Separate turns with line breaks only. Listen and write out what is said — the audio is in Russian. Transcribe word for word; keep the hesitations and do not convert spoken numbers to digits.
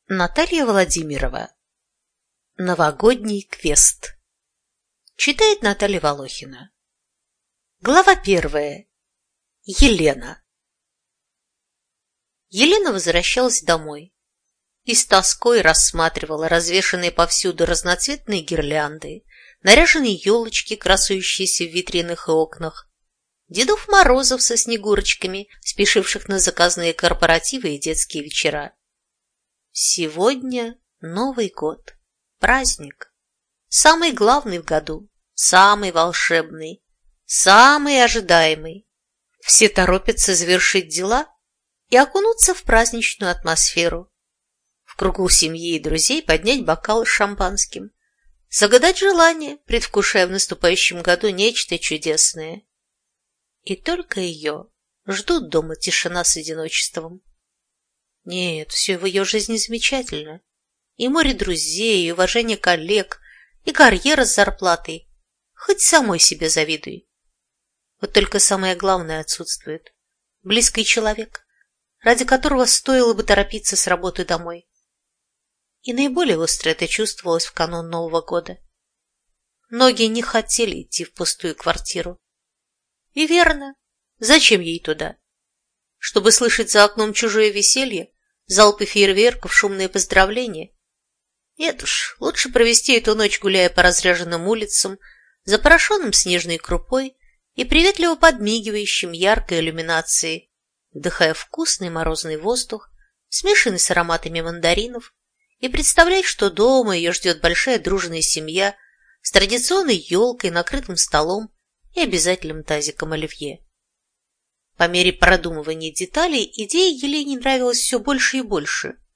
Наталья Владимирова. Новогодний квест. Читает Наталья Волохина. Глава первая. Елена. Елена возвращалась домой и с тоской рассматривала развешанные повсюду разноцветные гирлянды, наряженные елочки, красующиеся в витринах и окнах, Дедов Морозов со снегурочками, спешивших на заказные корпоративы и детские вечера. Сегодня Новый год, праздник, самый главный в году, самый волшебный, самый ожидаемый. Все торопятся завершить дела и окунуться в праздничную атмосферу. В кругу семьи и друзей поднять бокал с шампанским, загадать желание, предвкушая в наступающем году нечто чудесное. И только ее ждут дома тишина с одиночеством. Нет, все в ее жизни замечательно. И море друзей, и уважение коллег, и карьера с зарплатой. Хоть самой себе завидуй. Вот только самое главное отсутствует. Близкий человек, ради которого стоило бы торопиться с работы домой. И наиболее остро это чувствовалось в канун Нового года. Многие не хотели идти в пустую квартиру. И верно, зачем ей туда? Чтобы слышать за окном чужое веселье, залпы фейерверков, шумные поздравления? Нет уж, лучше провести эту ночь, гуляя по разряженным улицам, запорошенным снежной крупой и приветливо подмигивающим яркой иллюминацией, вдыхая вкусный морозный воздух, смешанный с ароматами мандаринов, и представлять, что дома ее ждет большая дружная семья с традиционной елкой, накрытым столом и обязательным тазиком оливье. По мере продумывания деталей идея Елене нравилась все больше и больше,